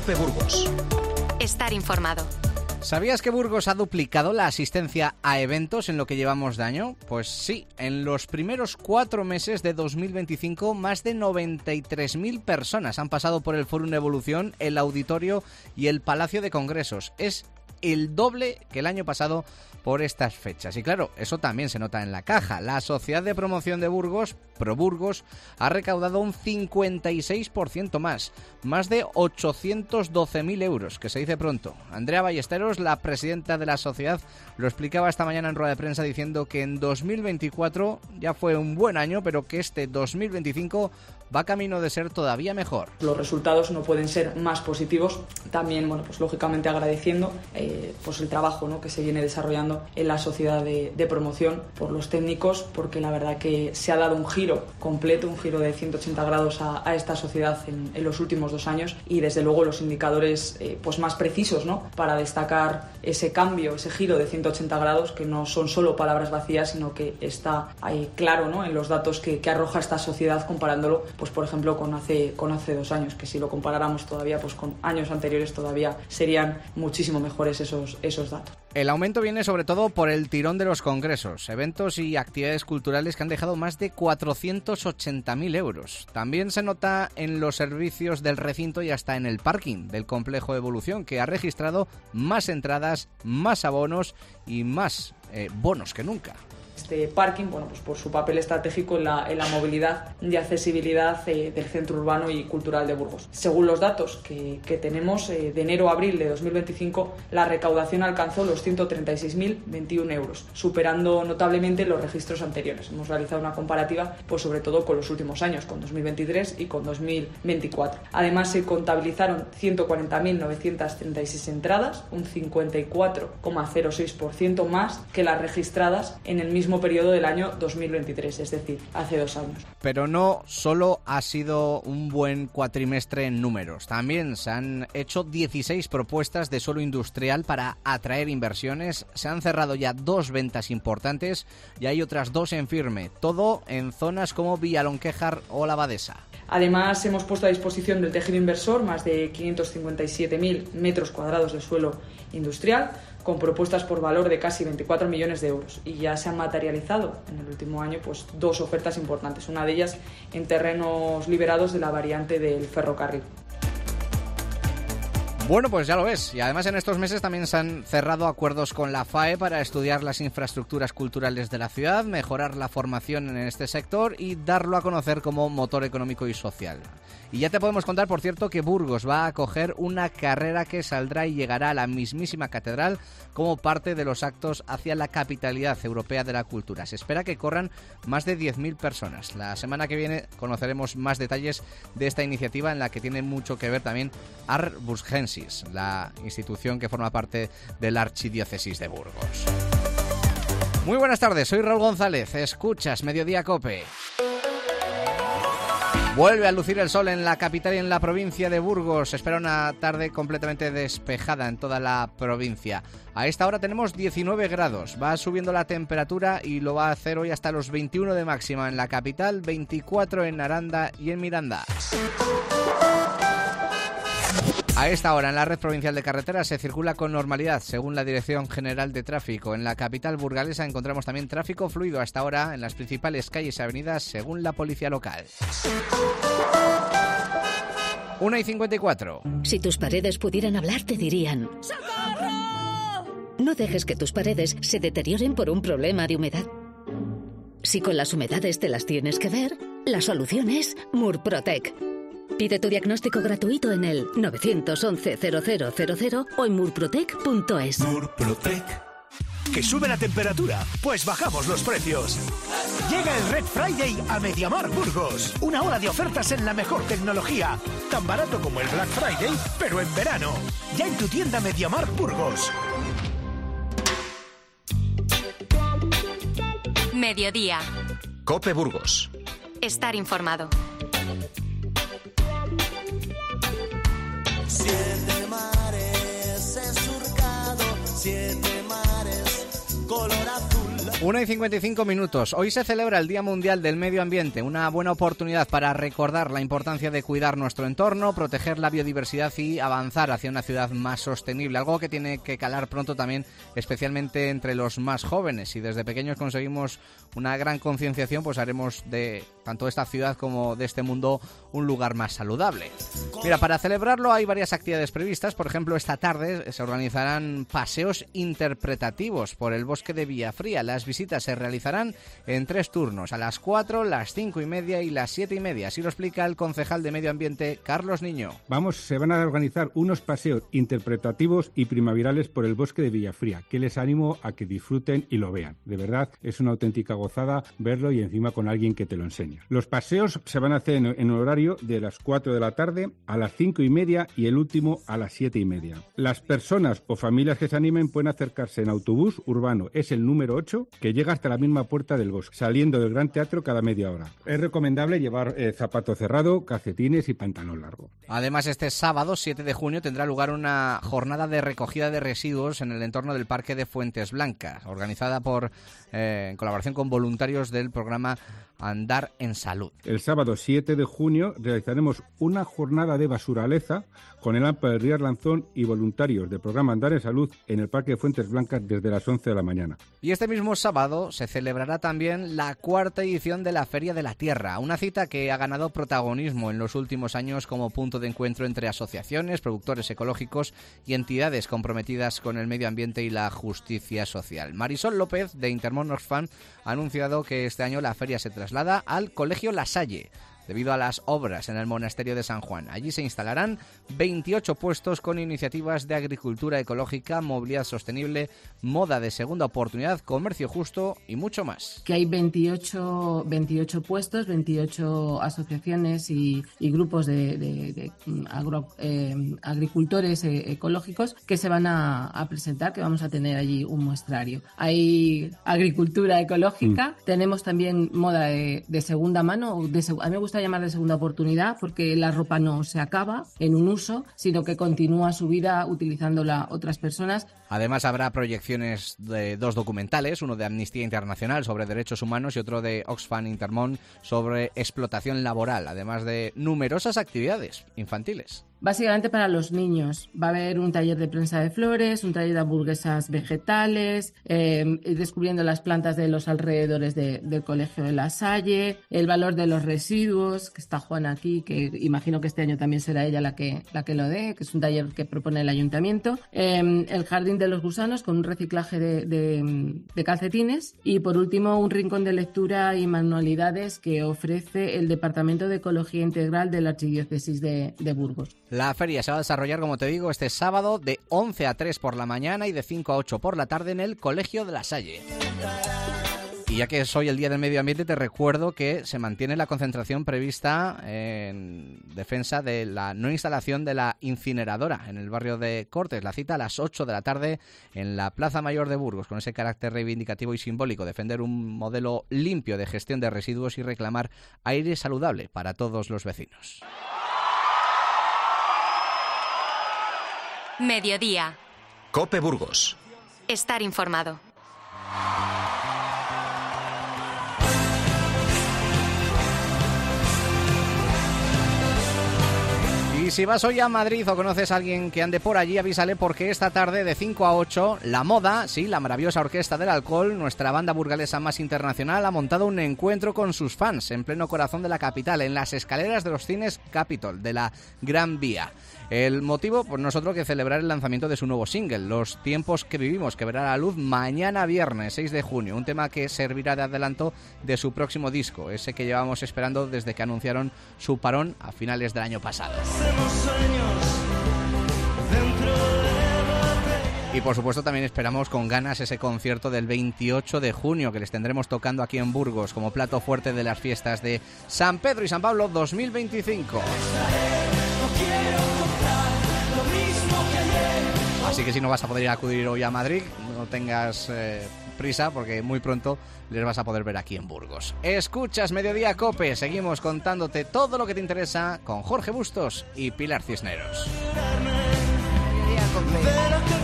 COPE Burgos. Estar informado. ¿Sabías que Burgos ha duplicado la asistencia a eventos en lo que llevamos de año? Pues sí, en los primeros 4 meses de 2025 más de 93.000 personas han pasado por el Fórum Evolución, el Auditorio y el Palacio de Congresos. Es el doble que el año pasado por estas fechas. Y claro, eso también se nota en la caja. La Sociedad de Promoción de Burgos, ProBurgos, ha recaudado un 56% más de 812.000 euros, que se dice pronto. Andrea Ballesteros, la presidenta de la sociedad, lo explicaba esta mañana en rueda de prensa diciendo que en 2024 ya fue un buen año, pero que este 2025 va camino de ser todavía mejor. Los resultados no pueden ser más positivos. También, pues lógicamente agradeciendo pues el trabajo, ¿no?, que se viene desarrollando en la sociedad de promoción por los técnicos, porque la verdad que se ha dado un giro completo, un giro de 180 grados a esta sociedad en los últimos 2 años, y desde luego los indicadores pues más precisos, ¿no?, para destacar ese cambio, ese giro de 180 grados, que no son solo palabras vacías, sino que está ahí claro, ¿no?, en los datos que arroja esta sociedad comparándolo, pues por ejemplo con hace 2 años, que si lo comparáramos todavía pues con años anteriores todavía serían muchísimo mejores esos datos. El aumento viene sobre todo por el tirón de los congresos, eventos y actividades culturales que han dejado más de 480.000 euros. También se nota en los servicios del recinto y hasta en el parking del complejo Evolución, que ha registrado más entradas, más abonos y más bonos que nunca. Este parking, pues por su papel estratégico en la movilidad y accesibilidad del centro urbano y cultural de Burgos. Según los datos que tenemos, de enero a abril de 2025, la recaudación alcanzó los 136.021 euros, superando notablemente los registros anteriores. Hemos realizado una comparativa, pues sobre todo con los últimos años, con 2023 y con 2024. Además, se contabilizaron 140.936 entradas, un 54,06% más que las registradas en el mismo periodo del año 2023, es decir, hace 2 años. Pero no solo ha sido un buen cuatrimestre en números, también se han hecho 16 propuestas de suelo industrial para atraer inversiones, se han cerrado ya 2 ventas importantes y hay otras 2 en firme, todo en zonas como Villalonquejar o La Abadesa. Además, hemos puesto a disposición del tejido inversor más de 557.000 metros cuadrados de suelo industrial, con propuestas por valor de casi 24 millones de euros, y ya se han materializado en el último año pues 2 ofertas importantes, una de ellas en terrenos liberados de la variante del ferrocarril. Bueno, pues ya lo ves. Y además en estos meses también se han cerrado acuerdos con la FAE para estudiar las infraestructuras culturales de la ciudad, mejorar la formación en este sector y darlo a conocer como motor económico y social. Y ya te podemos contar, por cierto, que Burgos va a acoger una carrera que saldrá y llegará a la mismísima catedral como parte de los actos hacia la capitalidad europea de la cultura. Se espera que corran más de 10.000 personas. La semana que viene conoceremos más detalles de esta iniciativa, en la que tiene mucho que ver también Ars Burgensis, la institución que forma parte de la Archidiócesis de Burgos. Muy buenas tardes, soy Raúl González, escuchas Mediodía COPE. Vuelve a lucir el sol en la capital y en la provincia de Burgos. Se espera una tarde completamente despejada en toda la provincia. A esta hora tenemos 19 grados. Va subiendo la temperatura y lo va a hacer hoy hasta los 21 de máxima en la capital, 24 en Aranda y en Miranda. A esta hora en la red provincial de carreteras se circula con normalidad, según la Dirección General de Tráfico. En la capital burgalesa encontramos también tráfico fluido hasta ahora en las principales calles y avenidas, según la policía local. 1:54. Si tus paredes pudieran hablar, te dirían: ¡socorro! No dejes que tus paredes se deterioren por un problema de humedad. Si con las humedades te las tienes que ver, la solución es Murprotec. Pide tu diagnóstico gratuito en el 911-0000 o en murprotec.es. Murprotec. ¿Que sube la temperatura? Pues bajamos los precios. Llega el Red Friday a Mediamar Burgos. Una hora de ofertas en la mejor tecnología. Tan barato como el Black Friday, pero en verano. Ya en tu tienda Mediamar Burgos. Mediodía. COPE Burgos. Estar informado. 7 mares he surcado, 7 mares color azul. 1:55. Hoy se celebra el Día Mundial del Medio Ambiente, una buena oportunidad para recordar la importancia de cuidar nuestro entorno, proteger la biodiversidad y avanzar hacia una ciudad más sostenible, algo que tiene que calar pronto también, especialmente entre los más jóvenes. Si desde pequeños conseguimos una gran concienciación, pues haremos de tanto esta ciudad como de este mundo un lugar más saludable. Mira, para celebrarlo hay varias actividades previstas. Por ejemplo, esta tarde se organizarán paseos interpretativos por el bosque de Villafría. Las visitas se realizarán en 3 turnos, a las 4, las 5:30 y las 7:30. Así lo explica el concejal de Medio Ambiente, Carlos Niño. Se van a organizar unos paseos interpretativos y primaverales por el bosque de Villafría, que les animo a que disfruten y lo vean. De verdad, es una auténtica gozada verlo y encima con alguien que te lo enseña. Los paseos se van a hacer en un horario de las 4 de la tarde a las 5:30 y el último a las 7:30. Las personas o familias que se animen pueden acercarse en autobús urbano, es el número 8, que llega hasta la misma puerta del bosque, saliendo del Gran Teatro cada media hora. Es recomendable llevar zapato cerrado, calcetines y pantalón largo. Además, este sábado 7 de junio tendrá lugar una jornada de recogida de residuos en el entorno del Parque de Fuentes Blancas, organizada en colaboración con voluntarios del programa Andar en Salud. El sábado 7 de junio realizaremos una jornada de basuraleza con el AMPA del Río Arlanzón y voluntarios del programa Andar en Salud en el Parque de Fuentes Blancas desde las 11 de la mañana. Y este mismo sábado se celebrará también la 4ª edición de la Feria de la Tierra, una cita que ha ganado protagonismo en los últimos años como punto de encuentro entre asociaciones, productores ecológicos y entidades comprometidas con el medio ambiente y la justicia social. Marisol López, de Intermón Oxfam, ha anunciado que este año la feria se traslada al Colegio La Salle, debido a las obras en el monasterio de San Juan. Allí se instalarán 28 puestos con iniciativas de agricultura ecológica, movilidad sostenible, moda de segunda oportunidad, comercio justo y mucho más. Que hay 28 puestos, 28 asociaciones y grupos de agricultores ecológicos que se van a presentar, que vamos a tener allí un muestrario. Hay agricultura ecológica, tenemos también moda de segunda mano, a mí me gusta llamar de segunda oportunidad porque la ropa no se acaba en un uso, sino que continúa su vida utilizándola otras personas. Además habrá proyecciones de 2 documentales, uno de Amnistía Internacional sobre derechos humanos y otro de Oxfam Intermón sobre explotación laboral, además de numerosas actividades infantiles. Básicamente para los niños. Va a haber un taller de prensa de flores, un taller de hamburguesas vegetales, descubriendo las plantas de los alrededores del Colegio de La Salle, el valor de los residuos, que está Juana aquí, que imagino que este año también será ella la que lo dé, que es un taller que propone el ayuntamiento, el jardín de los gusanos con un reciclaje de calcetines y por último un rincón de lectura y manualidades que ofrece el Departamento de Ecología Integral de la Archidiócesis de Burgos. La feria se va a desarrollar, como te digo, este sábado de 11 a 3 por la mañana y de 5 a 8 por la tarde en el Colegio de La Salle. Y ya que es hoy el Día del Medio Ambiente, te recuerdo que se mantiene la concentración prevista en defensa de la no instalación de la incineradora en el barrio de Cortes. La cita a las 8 de la tarde en la Plaza Mayor de Burgos, con ese carácter reivindicativo y simbólico, defender un modelo limpio de gestión de residuos y reclamar aire saludable para todos los vecinos. Mediodía. COPE Burgos. Estar informado. Y si vas hoy a Madrid o conoces a alguien que ande por allí, avísale porque esta tarde de 5 a 8, La Moda, sí, la maravillosa Orquesta del Alcohol, nuestra banda burgalesa más internacional, ha montado un encuentro con sus fans en pleno corazón de la capital, en las escaleras de los cines Capitol, de la Gran Vía. El motivo, pues nosotros que celebrar el lanzamiento de su nuevo single, Los tiempos que vivimos, que verá la luz mañana viernes 6 de junio, un tema que servirá de adelanto de su próximo disco, ese que llevamos esperando desde que anunciaron su parón a finales del año pasado. Y por supuesto también esperamos con ganas ese concierto del 28 de junio que les tendremos tocando aquí en Burgos como plato fuerte de las fiestas de San Pedro y San Pablo 2025. Así que si no vas a poder ir a acudir hoy a Madrid, no tengas prisa porque muy pronto les vas a poder ver aquí en Burgos. Escuchas Mediodía Cope, seguimos contándote todo lo que te interesa con Jorge Bustos y Pilar Cisneros. Mediodía Cope.